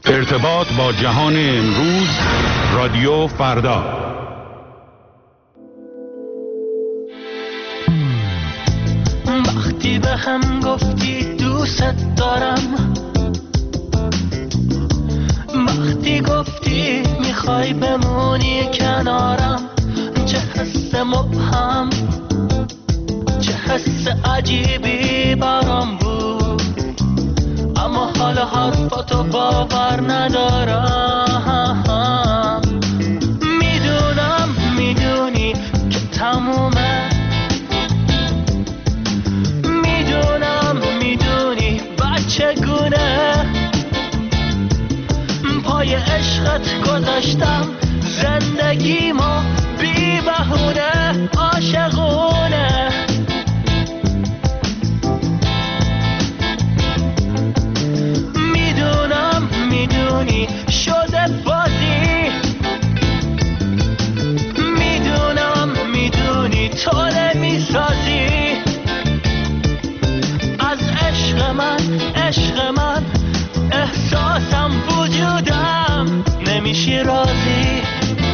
ارتباط با جهان امروز، رادیو فردا. وقتی به هم گفتی دوست دارم، وقتی گفتی میخوای بمونی کنارم، چه حس مبهم، چه حس عجیبی برام بود، اما حالا حرفاتو باور ندارم. میدونم میدونی که تمومه، میدونم میدونی بچگونه پای عشقت گذاشتم زندگیمو بی بهونه عاشقونه. میدونم میدونی شده بازی، میدونم میدونی تو نمیسازی از عشق من، عشق من احساسم وجودم نمیشی راضی.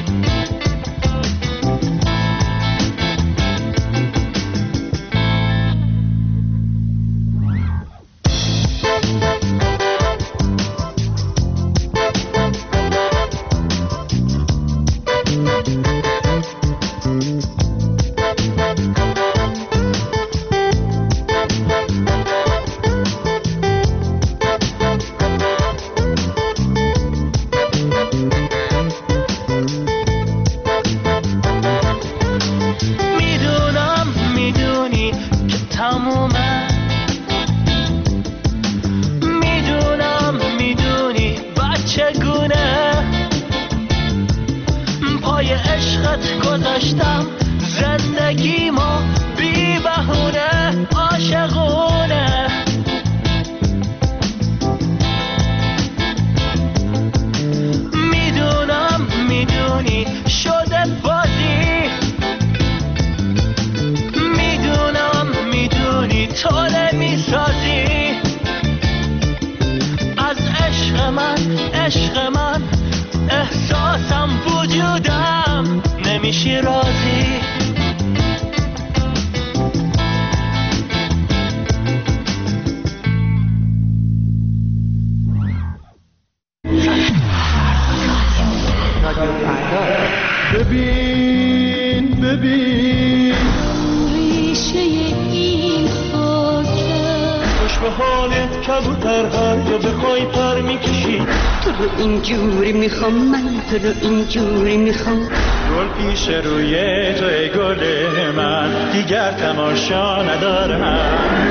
تو رو اینجوری میخوام گل پیش روی توی گل من، دیگر تماشا ندارم.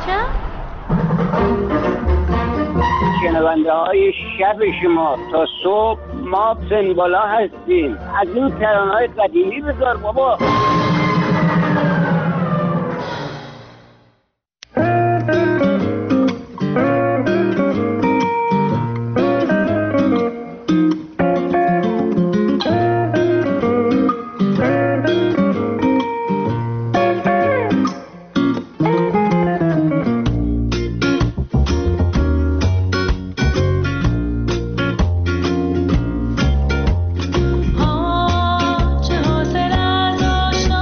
شنونده های شب شما تا صبح ما پنبالا هستیم. از این ترانه های قدیمی بذار بابا. چه حاصل از آشنا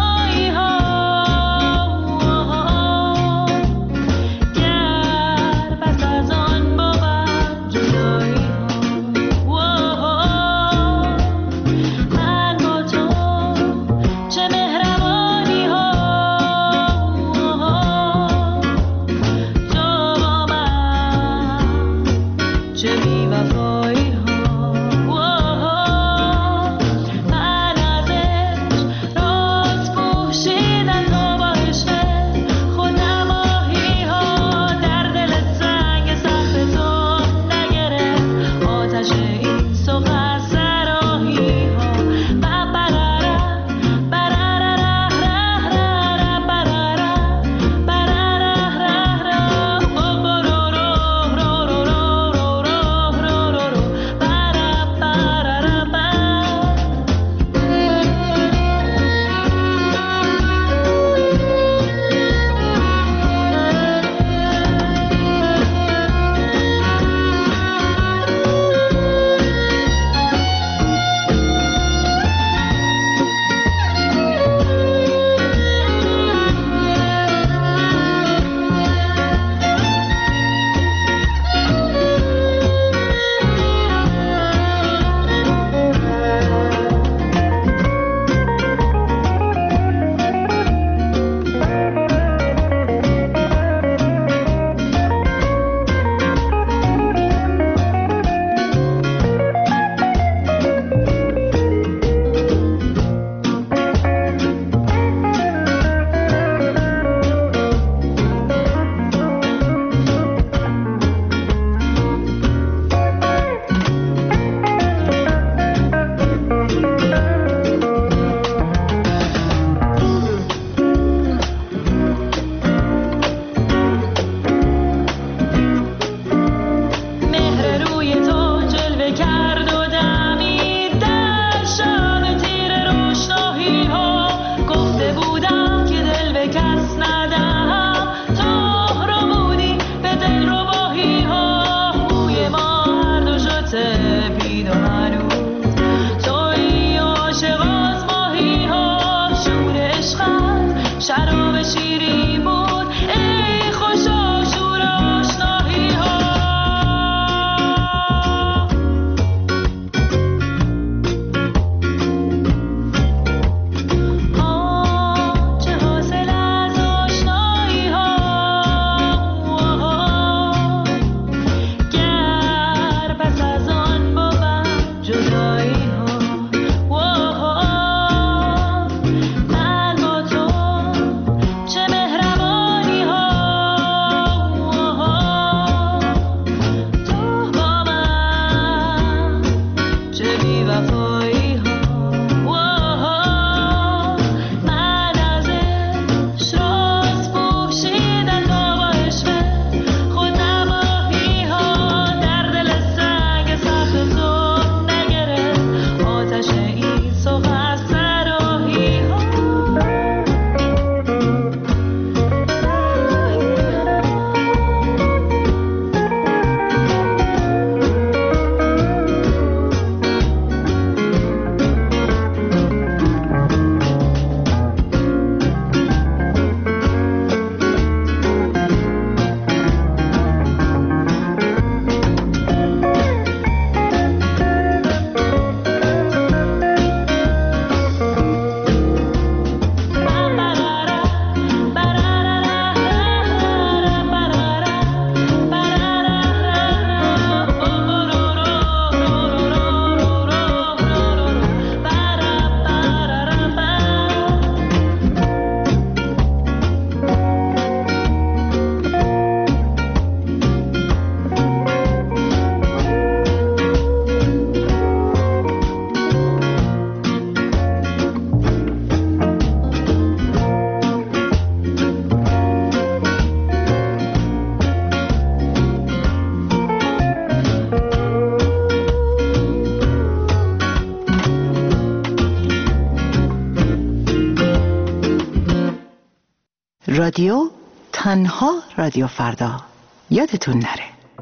رادیو، تنها رادیو فردا. یادتون نره.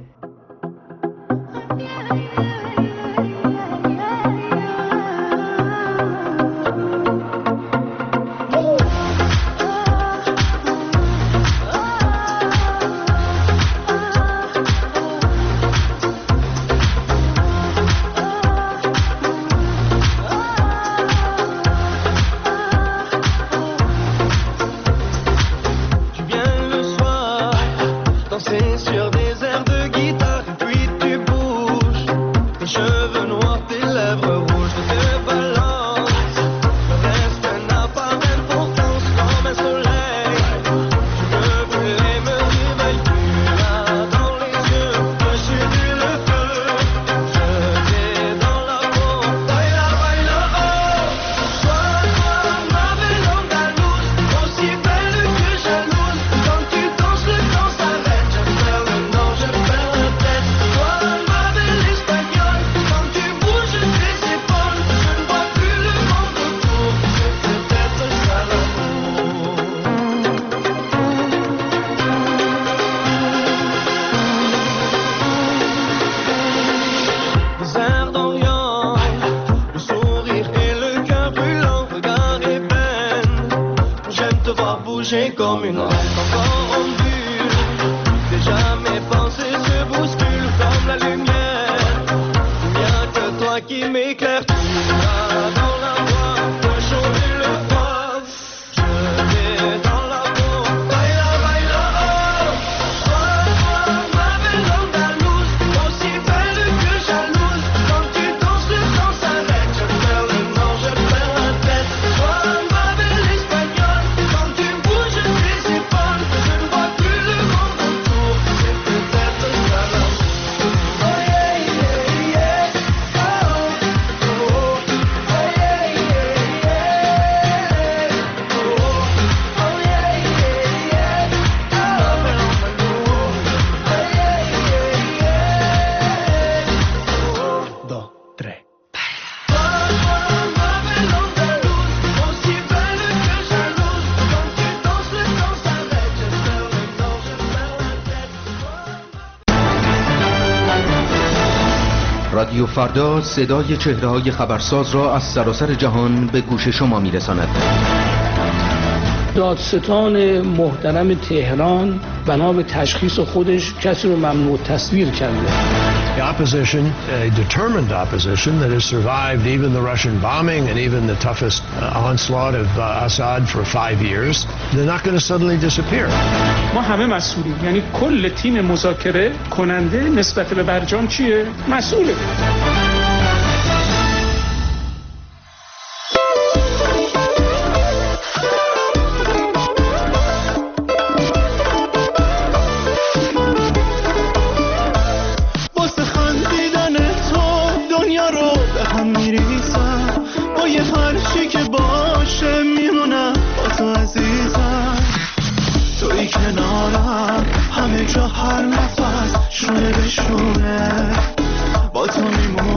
رادیو فردا صدای چهره‌های خبرساز را از سراسر جهان به گوش شما می‌رساند. دادستان محترم تهران بنا به تشخیص خودش کسی رو ممنوع تصویر کرده. The opposition, a determined opposition that has survived even the Russian bombing and even the toughest onslaught of Assad for 5 years, they're not going to suddenly disappear. ما همه مسئولیم، یعنی کل تیم مذاکره کننده نسبت به برجام چیه؟ مسئوله. همه جا هر نفس شونه به شونه با تو میمونم.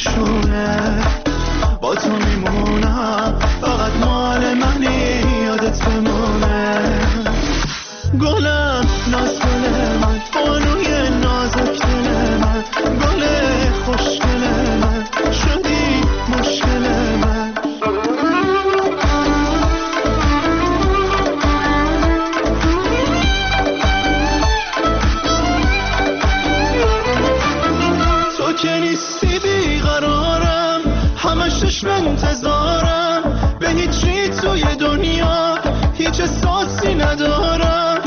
نشونه با تو میمونم، فقط مال منی یادت بمونه. گلم ناز گل من، بانوی نازک دل من، گل خوشگل من، شدی مشکل من. تو که نیستی بیقرارم، همش چشم انتظارم، به هیچی توی دنیا هیچ احساسی ندارم.